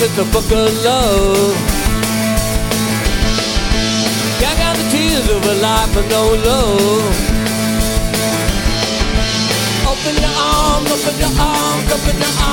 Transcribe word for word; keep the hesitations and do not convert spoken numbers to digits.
it's a book of love. Got got the tears of a life but no love. Open your arms, open your arms, open your arms.